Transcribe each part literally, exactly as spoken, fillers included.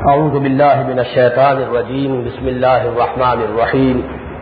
اعوذ باللہ من الشیطان الرجیم بسم اللہ الرحمن الرحیم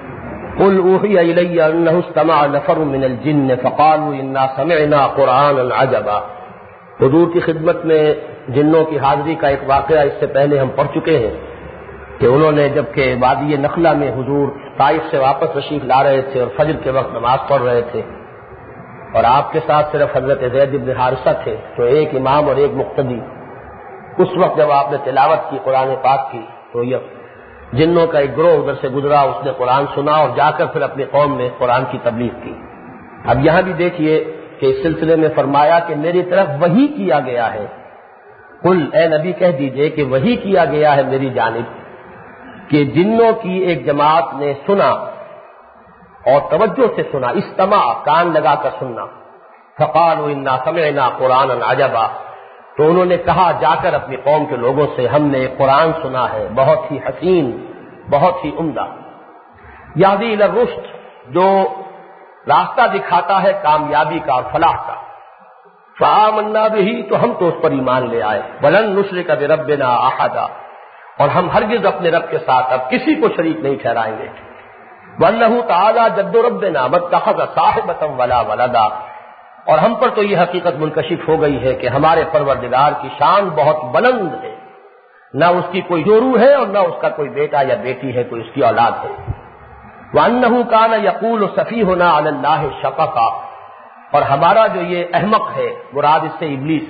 قل اوحی الی انہ استمع نفر من الجن فقالوا انا سمعنا قرآنا عجبا۔ حضور کی خدمت میں جنوں کی حاضری کا ایک واقعہ اس سے پہلے ہم پڑھ چکے ہیں کہ انہوں نے جبکہ وادی نخلہ میں حضور طائف سے واپس تشریف لا رہے تھے اور فجر کے وقت نماز پڑھ رہے تھے اور آپ کے ساتھ صرف حضرت زید بن حارثہ تھے، تو ایک امام اور ایک مقتدی، اس وقت جب آپ نے تلاوت کی قرآن پاک کی تو یہ جنوں کا ایک گروہ ادھر سے گزرا، اس نے قرآن سنا اور جا کر پھر اپنی قوم میں قرآن کی تبلیغ کی۔ اب یہاں بھی دیکھیے کہ اس سلسلے میں فرمایا کہ میری طرف وحی کیا گیا ہے، قل اے نبی کہہ دیجئے کہ وحی کیا گیا ہے میری جانب کہ جنوں کی ایک جماعت نے سنا اور توجہ سے سنا، استماع کان لگا کر سننا، فقالوا انا سمعنا قرآنا عجبا، تو انہوں نے کہا جا کر اپنی قوم کے لوگوں سے ہم نے قرآن سنا ہے بہت ہی حسین، بہت ہی عمدہ، یہدی الی الرشد، جو راستہ دکھاتا ہے کامیابی کا اور فلاح کا، فآمنا بہ، تو ہم تو اس پر ایمان لے آئے، ولن نشرک بربنا احدا، اور ہم ہرگز اپنے رب کے ساتھ اب کسی کو شریک نہیں ٹھہرائیں گے، وانہ تعالی جد ربنا ما اتخذ صاحبۃ ولا ولدا، اور ہم پر تو یہ حقیقت منکشف ہو گئی ہے کہ ہمارے پروردگار کی شان بہت بلند ہے، نہ اس کی کوئی جورو ہے اور نہ اس کا کوئی بیٹا یا بیٹی ہے، کوئی اس کی اولاد ہے، وانہ کان یقول سفیہنا علی اللہ شفقا، اور ہمارا جو یہ احمق ہے مراد اس سے ابلیس،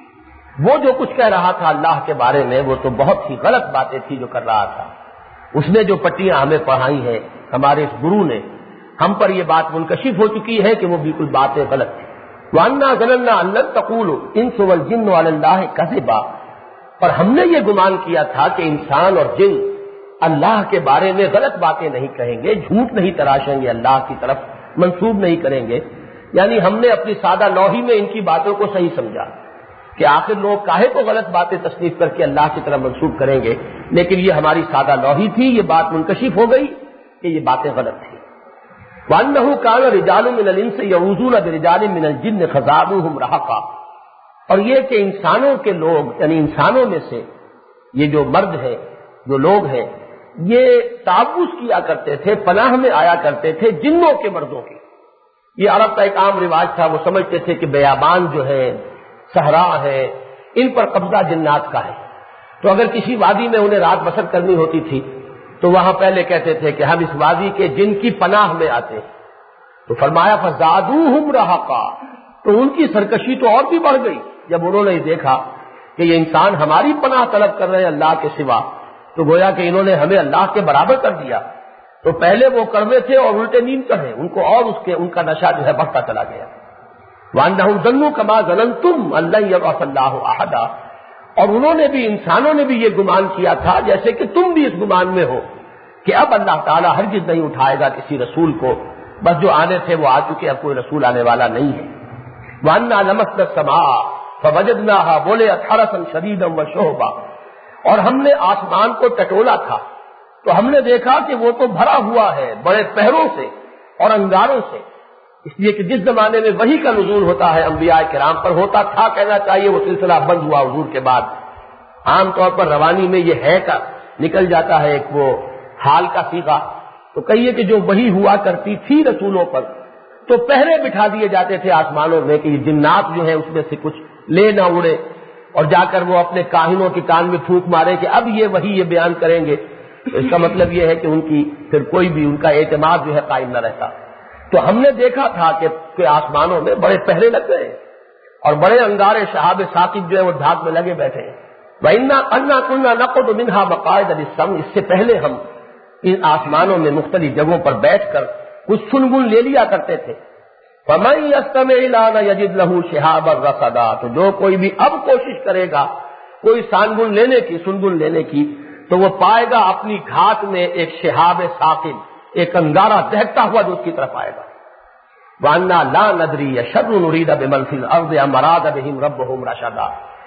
وہ جو کچھ کہہ رہا تھا اللہ کے بارے میں وہ تو بہت ہی غلط باتیں تھی جو کر رہا تھا، اس نے جو پٹیاں ہمیں پڑھائی ہیں ہمارے اس گرو نے، ہم پر یہ بات منکشف ہو چکی ہے کہ وہ بالکل باتیں غلط تھی، وَأَنَّا ظَنَنَّا أَن لَّن تَقُولُ الْإِنسُ وَالْجِنُّ عَلَى اللَّهِ كَذِبًا، اور ہم نے یہ گمان کیا تھا کہ انسان اور جن اللہ کے بارے میں غلط باتیں نہیں کہیں گے، جھوٹ نہیں تراشیں گے، اللہ کی طرف منسوب نہیں کریں گے، یعنی ہم نے اپنی سادہ لوحی میں ان کی باتوں کو صحیح سمجھا کہ آخر لوگ کاہے کو غلط باتیں تصنیف کر کے اللہ کی طرف منسوب کریں گے، لیکن یہ ہماری سادہ لوحی تھی، یہ بات منکشف ہو گئی کہ یہ باتیں غلط تھیں۔ وَأَنَّهُ كَانَ رِجَالٌ مِّنَ الْإِنسِ يَعُوذُونَ بِرِجَالٍ مِّنَ الْجِنِّ فَزَادُوهُمْ رَهَقًا، اور یہ کہ انسانوں کے لوگ یعنی انسانوں میں سے یہ جو مرد ہیں، جو لوگ ہیں، یہ تعوذ کیا کرتے تھے، پناہ میں آیا کرتے تھے جنوں کے مردوں کی۔ یہ عرب کا ایک عام رواج تھا، وہ سمجھتے تھے کہ بیابان جو ہے، صحرا ہے، ان پر قبضہ جنات کا ہے، تو اگر کسی وادی میں انہیں رات بسر کرنی ہوتی تھی تو وہاں پہلے کہتے تھے کہ ہم اس وادی کے جن کی پناہ میں آتے ہیں، تو فرمایا فزادوہم رہقا، تو ان کی سرکشی تو اور بھی بڑھ گئی جب انہوں نے دیکھا کہ یہ انسان ہماری پناہ طلب کر رہے ہیں اللہ کے سوا، تو گویا کہ انہوں نے ہمیں اللہ کے برابر کر دیا، تو پہلے وہ کڑوے تھے اور الٹے نیم کڑے، ان کو اور اس کے ان کا نشہ جو ہے بڑھتا چلا گیا۔ وَأَنَّهُمْ ظَنُّوا كَمَا ظَنَنتُمْ أَن لَّن يَبْعَثَ اللَّهُ أَحَدًا، اور انہوں نے بھی انسانوں نے بھی یہ گمان کیا تھا جیسے کہ تم بھی اس گمان میں ہو کہ اب اللہ تعالیٰ ہرگز نہیں اٹھائے گا کسی رسول کو، بس جو آنے تھے وہ آ چکے، اب کوئی رسول آنے والا نہیں ہے۔ وَأَنَّا لَمَسْنَا السَّمَاءَ فَوَجَدْنَاهَا مُلِئَتْ حَرَسًا شَدِيدًا وَشُهُبًا، اور ہم نے آسمان کو ٹٹولا تھا تو ہم نے دیکھا کہ وہ تو بھرا ہوا ہے بڑے پہروں سے اور انگاروں سے، اس لیے کہ جس زمانے میں وحی کا نزول ہوتا ہے انبیاء کرام پر، ہوتا تھا کہنا چاہیے، وہ سلسلہ بند ہوا حضور کے بعد، عام طور پر روانی میں یہ ہے کا نکل جاتا ہے ایک وہ حال کا صیغہ، تو کہیے کہ جو وحی ہوا کرتی تھی رسولوں پر تو پہرے بٹھا دیے جاتے تھے آسمانوں میں کہ یہ جنات جو ہیں اس میں سے کچھ لے نہ اڑے اور جا کر وہ اپنے کاہنوں کے کان میں پھونک مارے کہ اب یہ وحی یہ بیان کریں گے، تو اس کا مطلب یہ ہے کہ ان کی پھر کوئی بھی ان کا اعتماد جو ہے قائم نہ رہتا۔ تو ہم نے دیکھا تھا کہ, کہ آسمانوں میں بڑے پہرے لگ گئے اور بڑے انگارے شہاب ثاقب جو ہے وہ دھاک میں لگے بیٹھے ہیں۔ وَإِنَّا أَنَّا كُنَّا نَقْعُدُ مِنْهَا مَقَاعِدَ لِلسَّمْعِ، اس سے پہلے ہم ان آسمانوں میں مختلف جگہوں پر بیٹھ کر کچھ سنگن لے لیا کرتے تھے۔ فَمَن يَسْتَمِعِ الْآنَ يَجِدْ لَهُ شِهَابًا رَّصَدًا، تو جو کوئی بھی اب کوشش کرے گا کوئی سانگن لینے کی، سنگن لینے کی، تو وہ پائے گا اپنی گھاٹ میں ایک شہاب ثاقب، ایک انگارہ دہکتا ہوا جو اس کی طرف آئے گا۔ وَأَنَّا لَا نَدْرِي أَشَرٌّ أُرِيدَ بِمَن فِي الْأَرْضِ أَمْ أَرَادَ بِهِمْ رَبُّهُمْ رَشَدًا،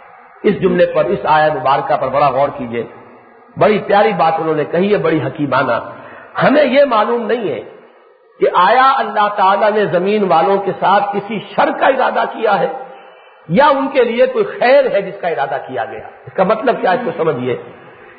اس جملے پر، اس آیت مبارکہ پر بڑا غور کیجئے، بڑی پیاری بات انہوں نے کہی ہے، بڑی حکیمانہ۔ ہمیں یہ معلوم نہیں ہے کہ آیا اللہ تعالیٰ نے زمین والوں کے ساتھ کسی شر کا ارادہ کیا ہے یا ان کے لیے کوئی خیر ہے جس کا ارادہ کیا گیا۔ اس کا مطلب کیا ہے اس کو سمجھیے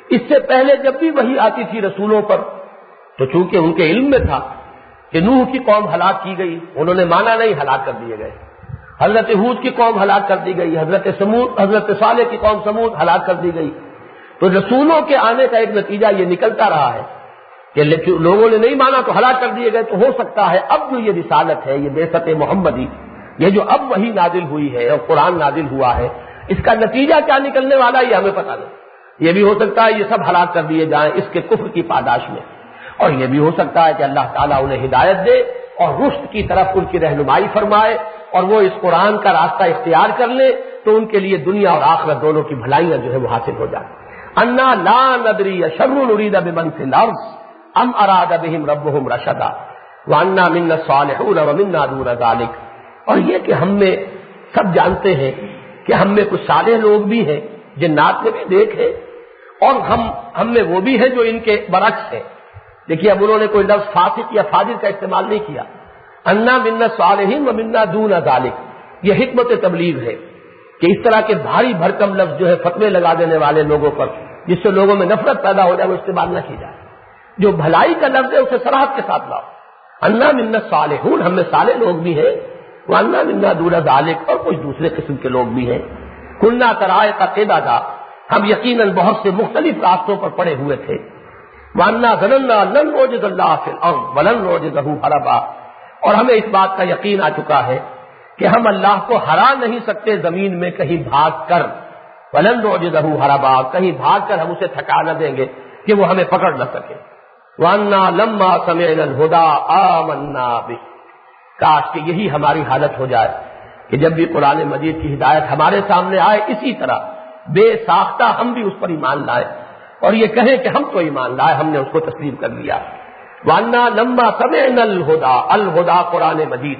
اس سے پہلے جب بھی وحی آتی تھی رسولوں پر تو چونکہ ان کے علم میں تھا کہ نوح کی قوم ہلاک کی گئی، انہوں نے مانا نہیں، ہلاک کر دیے گئے۔ حضرت ہود کی قوم ہلاک کر دی گئی، حضرت سمود حضرت صالح کی قوم سمود ہلاک کر دی گئی۔ تو رسولوں کے آنے کا ایک نتیجہ یہ نکلتا رہا ہے کہ لوگوں نے نہیں مانا تو ہلاک کر دیے گئے۔ تو ہو سکتا ہے اب جو یہ رسالت ہے، یہ بعثت محمدی، یہ جو اب وحی نازل ہوئی ہے اور قرآن نازل ہوا ہے، اس کا نتیجہ کیا نکلنے والا ہے یہ ہمیں پتہ نہیں۔ یہ بھی ہو سکتا ہے یہ سب ہلاک کر دیے جائیں اس کے کفر کی پاداش میں، اور یہ بھی ہو سکتا ہے کہ اللہ تعالیٰ انہیں ہدایت دے اور رشد کی طرف ان کی رہنمائی فرمائے اور وہ اس قرآن کا راستہ اختیار کر لے تو ان کے لیے دنیا اور آخرت دونوں کی بھلائیاں جو ہے وہ حاصل ہو جائیں۔ انا لا ندری شر نرید بمن فی الارض ام اراد بهم ربهم رشدا وانا منا الصالحون ومنا دون ذلك، اور یہ کہ ہم میں سب جانتے ہیں کہ ہم میں کچھ صالح لوگ بھی ہیں، جنات میں بھی دیکھے، اور ہم ہم میں وہ بھی ہیں جو ان کے برعکس ہیں۔ دیکھیے اب انہوں نے کوئی لفظ فاسق یا فاجر کا استعمال نہیں کیا، انا منا الصالحین ومنا دون ذلك، یہ حکمت تبلیغ ہے کہ اس طرح کے بھاری بھرکم لفظ جو ہے فتوے لگا دینے والے لوگوں پر، جس سے لوگوں میں نفرت پیدا ہو جائے، وہ استعمال نہ کی جائے۔ جو بھلائی کا لفظ ہے اسے صراحت کے ساتھ لاؤ، انا منا الصالحون، ہم میں صالح لوگ بھی ہیں، وانا منا دون ذلك، اور کچھ دوسرے قسم کے لوگ بھی ہیں۔ کنا طرائق قددا، ہم یقیناً بہت سے مختلف راستوں پر پڑے ہوئے تھے۔ وانا ظننا لن نوجد اللہ فی الارض ولن نوجدہ ہربا، اور ہمیں اس بات کا یقین آ چکا ہے کہ ہم اللہ کو ہرا نہیں سکتے زمین میں کہیں بھاگ کر، ولن نوجدہ ہربا، کہیں بھاگ کر ہم اسے تھکا نہ دیں گے کہ وہ ہمیں پکڑ نہ سکے۔ وانا لما سمعنا الہدی آمنا بہ، کاش کہ یہی ہماری حالت ہو جائے کہ جب بھی قرآن مجید کی ہدایت ہمارے سامنے آئے اسی طرح بے ساختہ ہم بھی اس پر ایمان لائیں اور یہ کہیں کہ ہم تو ایمان لائے، ہم نے اس کو تسلیم کر لیا۔ وانا لما سمعنا الہدی، الہدی قرآن مجید،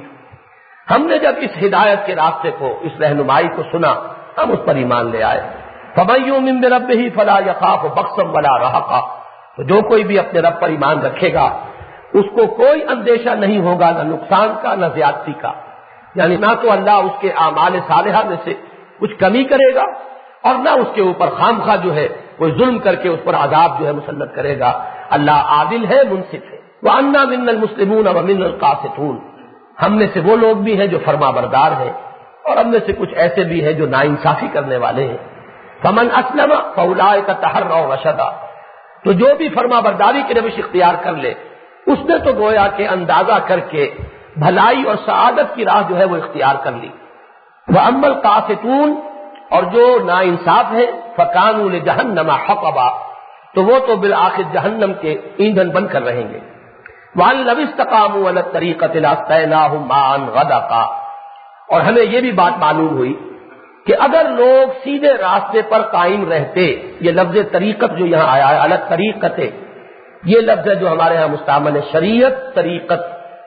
ہم نے جب اس ہدایت کے راستے کو، اس رہنمائی کو سنا، ہم اس پر ایمان لے آئے۔ فمن یؤمن بربہ فلا یخاف بخسا ولا رہقا، تو جو کوئی بھی اپنے رب پر ایمان رکھے گا اس کو کوئی اندیشہ نہیں ہوگا، نہ نقصان کا نہ زیادتی کا، یعنی نہ تو اللہ اس کے اعمال صالحہ میں سے کچھ کمی کرے گا اور نہ اس کے اوپر خام خواہ جو ہے کوئی ظلم کر کے اس پر عذاب جو ہے مسلط کرے گا۔ اللہ عادل ہے، منصف ہے۔ وَأَنَّا مِنَّا الْمُسْلِمُونَ وَمِنَّا الْقَاسِطُونَ، ہم میں سے وہ لوگ بھی ہیں جو فرما بردار ہیں اور ہم میں سے کچھ ایسے بھی ہیں جو ناانصافی کرنے والے ہیں۔ فَمَنْ أَسْلَمَ فَأُولَٰئِكَ تَحَرَّوْا رَشَدًا، تو جو بھی فرما برداری کی روش اختیار کر لے اس نے تو گویا کہ اندازہ کر کے بھلائی اور سعادت کی راہ جو ہے وہ اختیار کر لی۔ وَأَمَّا الْقَاسِطُونَ، اور جو ناانصاف ہیں، فَكَانُوا لِجَهَنَّمَ حَطَبًا، تو وہ تو بالآخر جہنم کے ایندھن بن کر رہیں گے۔ وَأَن لَّوِ اسْتَقَامُوا عَلَى الطَّرِيقَةِ لَأَسْقَيْنَاهُم مَّاءً غَدَقًا، اور ہمیں یہ بھی بات معلوم ہوئی کہ اگر لوگ سیدھے راستے پر قائم رہتے، یہ لفظ طریقت جو یہاں آیا ہے، علی الطریقۃ، یہ لفظ ہے جو ہمارے ہاں مستعمل ہے۔ شریعت، طریقت،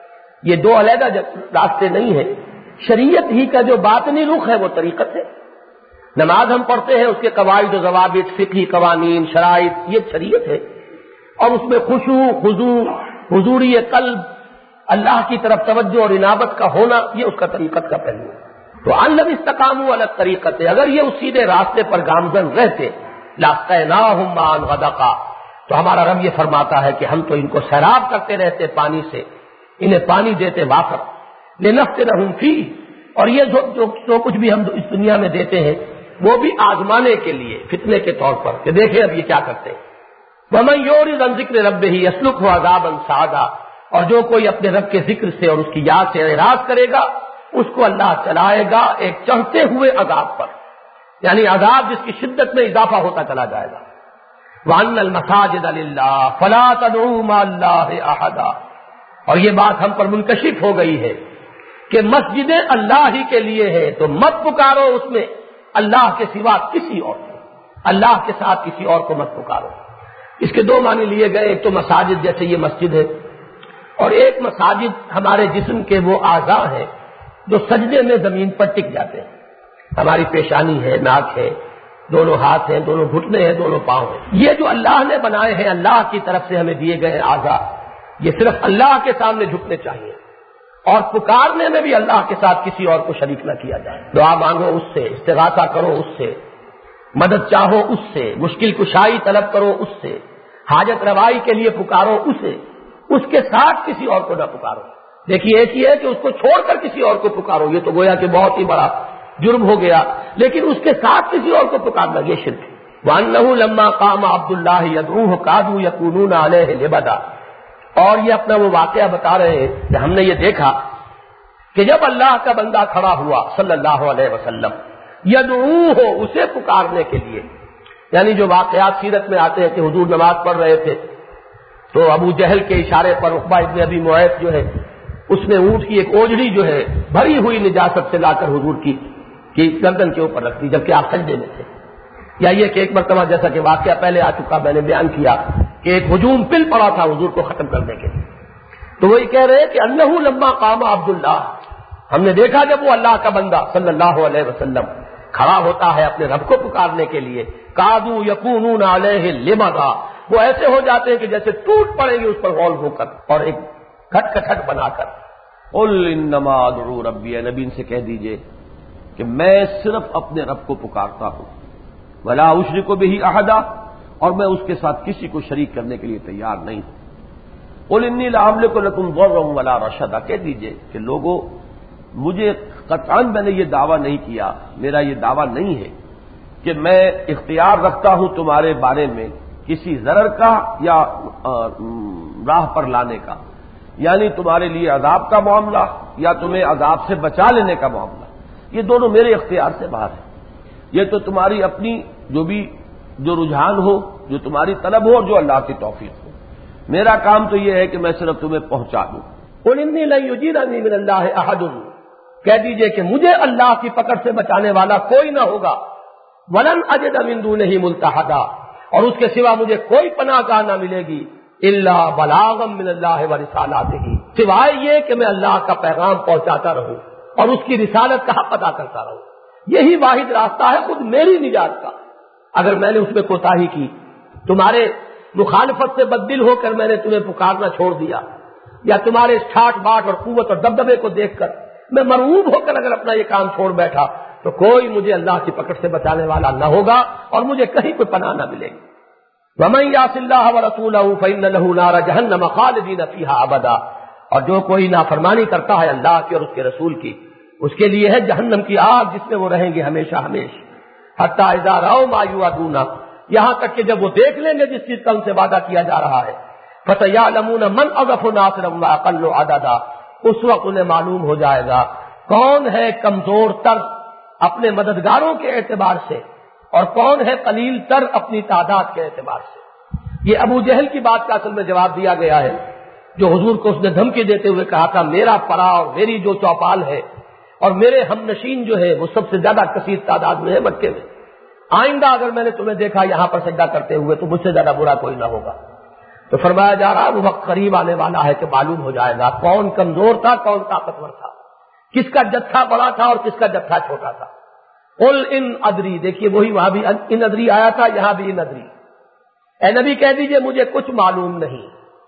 یہ دو علیحدہ راستے نہیں ہیں، شریعت ہی کا جو باطنی رخ ہے وہ طریقت ہے۔ نماز ہم پڑھتے ہیں، اس کے قواعد و ضوابط، فقہی قوانین، شرائط، یہ شریعت ہے، اور اس میں خشوع، خضوع، حضوری قلب، اللہ کی طرف توجہ اور انابت کا ہونا، یہ اس کا طریقت کا پہلو ہے۔ تو ان لم استقاموا علی الطریقۃ، اگر یہ اس سیدھے راستے پر گامزن رہتے، لاسقیناہم ماء غدقا، تو ہمارا رب یہ فرماتا ہے کہ ہم تو ان کو سیراب کرتے رہتے پانی سے، انہیں پانی دیتے وافر، لنفتنہم فیہ، اور یہ جو, جو, جو کچھ بھی ہم اس دنیا میں دیتے ہیں وہ بھی آزمانے کے لیے، فتنے کے طور پر، کہ دیکھیں اب یہ کیا کرتے ہیں۔ وَمَن يُعْرِضْ عَن ذِكْرِ رَبِّهِ يَسْلُكْهُ عَذَابًا صَعَدًا، اور جو کوئی اپنے رب کے ذکر سے اور اس کی یاد سے اعراض کرے گا اس کو اللہ چلائے گا ایک چڑھتے ہوئے عذاب پر، یعنی عذاب جس کی شدت میں اضافہ ہوتا چلا جائے گا۔ وَأَنَّ الْمَسَاجِدَ لِلَّهِ فَلَا تَدْعُوا مَعَ اللَّهِ أَحَدًا، اور یہ بات ہم پر منکشف ہو گئی ہے کہ مسجدیں اللہ ہی کے لیے ہیں، تو مت پکارو اس میں اللہ کے سوا کسی اور کو، اللہ کے ساتھ کسی اور کو مت پکارو۔ اس کے دو معنی لیے گئے، ایک تو مساجد جیسے یہ مسجد ہے، اور ایک مساجد ہمارے جسم کے وہ اعضاء ہیں جو سجدے میں زمین پر ٹک جاتے ہیں۔ ہماری پیشانی ہے، ناک ہے، دونوں ہاتھ ہیں، دونوں گھٹنے ہیں، دونوں پاؤں ہیں، یہ جو اللہ نے بنائے ہیں، اللہ کی طرف سے ہمیں دیے گئے اعضاء، یہ صرف اللہ کے سامنے جھکنے چاہیے، اور پکارنے میں بھی اللہ کے ساتھ کسی اور کو شریک نہ کیا جائے۔ دعا مانگو اس سے، استغاثہ کرو اس سے، مدد چاہو اس سے، مشکل کشائی طلب کرو اس سے، حاجت روائی کے لیے پکارو اسے، اس کے ساتھ کسی اور کو نہ پکارو۔ دیکھیے ایک ہی ہے کہ اس کو چھوڑ کر کسی اور کو پکارو، یہ تو گویا کہ بہت ہی بڑا جرم ہو گیا، لیکن اس کے ساتھ کسی اور کو پکارنا یہ شرک ہے۔ وَأَنَّهُ لَمَّا قَامَ عَبْدُ اللَّهِ يَدْعُوهُ كَادُوا يَكُونُونَ عَلَيْهِ لِبَدًا، اور یہ اپنا وہ واقعہ بتا رہے ہیں کہ ہم نے یہ دیکھا کہ جب اللہ کا بندہ کھڑا ہوا صلی اللہ علیہ وسلم، یدعوہ اسے پکارنے کے لیے، یعنی جو واقعات سیرت میں آتے ہیں کہ حضور نماز پڑھ رہے تھے تو ابو جہل کے اشارے پر عقبہ ابن ابی معیط جو ہے اس نے اونٹ کی ایک اوجڑی جو ہے بھری ہوئی نجاست سے لا کر حضور کی کی گردن کے اوپر رکھ دی جبکہ آپ سجدے میں تھے، یا یہ کہ ایک مرتبہ جیسا کہ واقعہ پہلے آ چکا میں نے بیان کیا کہ ایک ہجوم پل پڑا تھا حضور کو ختم کرنے کے لیے، تو وہی کہہ رہے کہ انہ لما قام عبداللہ، ہم نے دیکھا جب وہ اللہ کا بندہ صلی اللہ علیہ وسلم کھڑا ہوتا ہے اپنے رب کو پکارنے کے لیے، کادو یکونون علیہ لبدا، وہ ایسے ہو جاتے ہیں کہ جیسے ٹوٹ پڑیں گے اس پر غول ہو کر اور ایک کھٹ کھٹ بنا کر۔ قل انما ادعو ربی، نبی ان سے کہہ دیجئے کہ میں صرف اپنے رب کو پکارتا ہوں، ولا اشرک بہ احدا، اور میں اس کے ساتھ کسی کو شریک کرنے کے لیے تیار نہیں ہوں۔ قل انی لا املک لکم ضرا ولا رشدا، کہہ دیجئے کہ لوگوں مجھے قطعاً میں نے یہ دعویٰ نہیں کیا، میرا یہ دعویٰ نہیں ہے کہ میں اختیار رکھتا ہوں تمہارے بارے میں کسی ضرر کا یا راہ پر لانے کا، یعنی تمہارے لیے عذاب کا معاملہ یا تمہیں عذاب سے بچا لینے کا معاملہ، یہ دونوں میرے اختیار سے باہر ہے۔ یہ تو تمہاری اپنی جو بھی جو رجحان ہو، جو تمہاری طلب ہو اور جو اللہ کی توفیق ہو، میرا کام تو یہ ہے کہ میں صرف تمہیں پہنچا دوں۔ قل انی لن یجیرنی من اللہ احد، کہہ دیجئے کہ مجھے اللہ کی پکڑ سے بچانے والا کوئی نہ ہوگا، ولن اجد من دونہ ملتحدا، اور اس کے سوا مجھے کوئی پناہ گاہ نہ ملے گی، الا بلاغا من اللہ ورسالاتہ، سوائے یہ کہ میں اللہ کا پیغام پہنچاتا رہوں اور اس کی رسالت کا حق ادا کرتا رہوں، یہی واحد راستہ ہے خود میری نجات کا۔ اگر میں نے اس میں کوتاہی کی، تمہارے مخالفت سے بددل ہو کر میں نے تمہیں پکارنا چھوڑ دیا، یا تمہارے ٹھاٹ باٹ اور قوت اور دبدبے کو دیکھ کر میں مرعوب ہو کر اگر اپنا یہ کام چھوڑ بیٹھا، تو کوئی مجھے اللہ کی پکڑ سے بچانے والا نہ ہوگا اور مجھے کہیں کوئی پناہ نہ ملے گی۔ وَمَن يَعْصِ اللَّهَ وَرَسُولَهُ فَإِنَّ لَهُ نَارَ جَهَنَّمَ خَالِدِينَ فِيهَا أَبَدًا، اور جو کوئی نافرمانی کرتا ہے اللہ کی اور اس کے رسول کی، اس کے لیے ہے جہنم کی آگ جس میں وہ رہیں گے ہمیشہ ہمیشہ۔ حتی اذا رأوا ما یوعدون، یہاں تک کہ جب وہ دیکھ لیں گے جس چیز کا ان سے وعدہ کیا جا رہا ہے، فَسَيَعْلَمُونَ مَنْ أَضَعَفُ نَاصِرًا وَأَقَلُّ عَدَدًا، اس وقت انہیں معلوم ہو جائے گا کون ہے کمزور تر اپنے مددگاروں کے اعتبار سے اور کون ہے قلیل تر اپنی تعداد کے اعتبار سے۔ یہ ابو جہل کی بات کا اصل میں جواب دیا گیا ہے، جو حضور کو اس نے دھمکی دیتے ہوئے کہا تھا میرا پڑا اور میری جو چوپال ہے اور میرے ہم نشین جو ہے وہ سب سے زیادہ کثیر تعداد میں ہے مکے میں، آئندہ اگر میں نے تمہیں دیکھا یہاں پر سجدہ کرتے ہوئے تو مجھ سے زیادہ برا کوئی نہ ہوگا۔ تو فرمایا جا رہا وہ وقت قریب آنے والا ہے کہ معلوم ہو جائے گا کون کمزور تھا کون طاقتور تھا، کس کا جتھا بڑا تھا اور کس کا جتھا چھوٹا تھا۔ قل ان ادری، دیکھیے وہی وہاں بھی ان ادری آیا تھا، یہاں بھی ان ادری، اے نبی کہہ دیجئے مجھے کچھ معلوم نہیں۔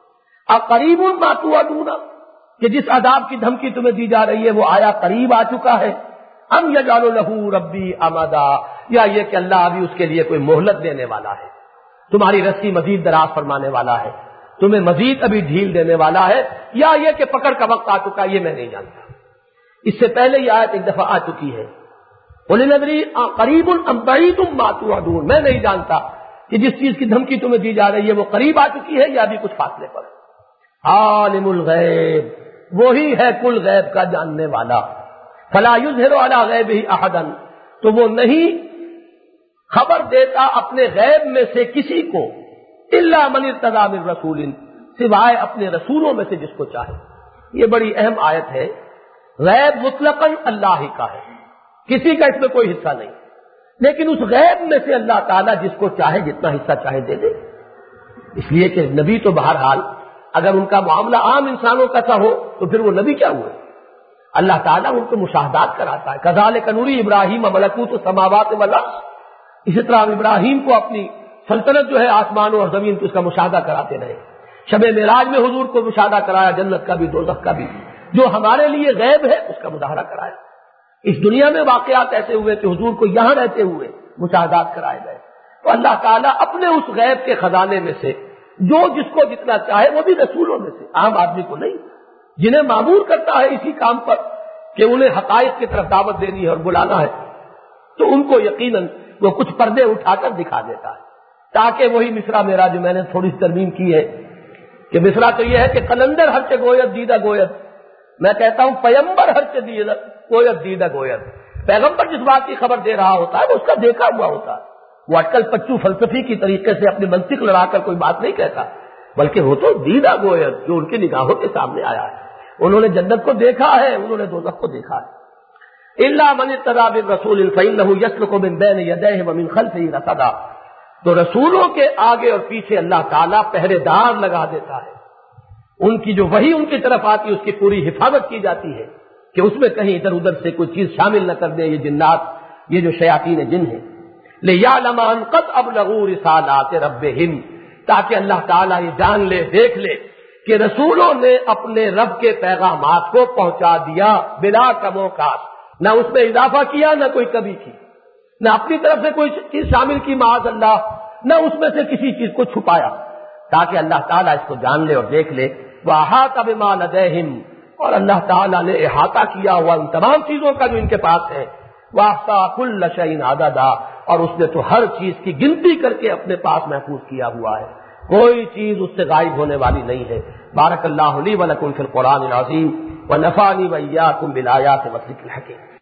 اقریب ما توعدون، کہ جس عذاب کی دھمکی تمہیں دی جا رہی ہے وہ آیا قریب آ چکا ہے، ام یجعل له ربی امدا، یا یہ کہ اللہ ابھی اس کے لیے کوئی مہلت دینے والا ہے، تمہاری رسی مزید دراز فرمانے والا ہے، تمہیں مزید ابھی ڈھیل دینے والا ہے، یا یہ کہ پکڑ کا وقت آ چکا، یہ میں نہیں جانتا۔ اس سے پہلے یہ آیت ایک دفعہ آ چکی ہے، قل ان ادری قریب ام بعید ما توعدون، میں نہیں جانتا کہ جس چیز کی دھمکی تمہیں دی جا رہی ہے وہ قریب آ چکی ہے یا ابھی کچھ فاصلے پر۔ عالم الغیب، وہی ہے کل غیب کا جاننے والا، فلا یظہر علی غیبہ احدا، تو وہ نہیں خبر دیتا اپنے غیب میں سے کسی کو، الا من ارتضی من رسول، سوائے اپنے رسولوں میں سے جس کو چاہے۔ یہ بڑی اہم آیت ہے، غیب مطلقاً اللہ ہی کا ہے، کسی کا اس میں کوئی حصہ نہیں، لیکن اس غیب میں سے اللہ تعالیٰ جس کو چاہے جتنا حصہ چاہے دے دے۔ اس لیے کہ نبی تو بہرحال اگر ان کا معاملہ عام انسانوں کا سا ہو تو پھر وہ نبی کیا ہوئے؟ اللہ تعالیٰ ان کو مشاہدات کراتا ہے، کذالک نوری ابراہیم ملکوت السماوات والارض، اسی طرح ابراہیم کو اپنی سلطنت جو ہے آسمانوں اور زمین کی اس کا مشاہدہ کراتے رہے۔ شب معراج میں حضور کو مشاہدہ کرایا جنت کا بھی دوزخ کا بھی، جو ہمارے لیے غیب ہے اس کا مظاہرہ کرایا۔ اس دنیا میں واقعات ایسے ہوئے کہ حضور کو یہاں رہتے ہوئے مشاہدات کرائے گئے. تو اللہ تعالیٰ اپنے اس غیب کے خزانے میں سے جو جس کو جتنا چاہے، وہ بھی رسولوں میں سے، عام آدمی کو نہیں، جنہیں معمور کرتا ہے اسی کام پر کہ انہیں حقائق کی طرف دعوت دینی ہے اور بلانا ہے، تو ان کو یقیناً وہ کچھ پردے اٹھا کر دکھا دیتا ہے. تاکہ وہی مصرع میرا جو میں نے تھوڑی سی ترمیم کی ہے کہ مصرع تو یہ ہے کہ قلندر ہر چے گوید دیدہ گوید، میں کہتا ہوں پیمبر ہر چے دیدہ گوید دیدہ گوید. پیغمبر جس بات کی خبر دے رہا ہوتا ہے وہ اس کا دیکھا ہوا ہوتا ہے. وہ اٹکل پچو فلسفی کی طریقے سے اپنی منطق لڑا کر کوئی بات نہیں کہتا، بلکہ وہ تو دیدہ گوید جو ان کی نگاہوں کے سامنے آیا ہے. انہوں نے جنت کو دیکھا ہے، انہوں نے دوزخ کو دیکھا ہے. الا من اتبع بالرسول فانه يسلك من بين يديه ومن خلفه رصدا. تو رسولوں کے آگے اور پیچھے اللہ تعالیٰ پہرے دار لگا دیتا ہے. ان کی جو وحی ان کی طرف آتی ہے اس کی پوری حفاظت کی جاتی ہے کہ اس میں کہیں ادھر ادھر سے کوئی چیز شامل نہ کر دے یہ جنات، یہ جو شیاطین جن ہیں. لِيَعْلَمَ أَنْ قَدْ أَبْلَغُوا رِسَالَاتِ رَبِّهِمْ، تاکہ اللہ تعالیٰ یہ جان لے، دیکھ لے کہ رسولوں نے اپنے رب کے پیغامات کو پہنچا دیا بلا کم و کاش، نہ اس میں اضافہ کیا نہ کوئی کمی کی، نہ اپنی طرف سے کوئی چیز شامل کی معاذ اللہ، نہ اس میں سے کسی چیز کو چھپایا، تاکہ اللہ تعالیٰ اس کو جان لے اور دیکھ لے. وَأَحَاطَ بِمَا لَدَيْهِمْ، اور اللہ تعالیٰ نے احاطہ کیا ہوا ان تمام چیزوں کا جو ان کے پاس ہے. وَأَحْصَىٰ كُلَّ شَيْءٍ عَدَدًا، اور اس نے تو ہر چیز کی گنتی کر کے اپنے پاس محفوظ کیا ہوا ہے، کوئی چیز اس سے غائب ہونے والی نہیں ہے. بارک اللہ لی و لکم فی القرآن العظیم ونفعنی وإیاکم بالآیات والذکر الحکیم.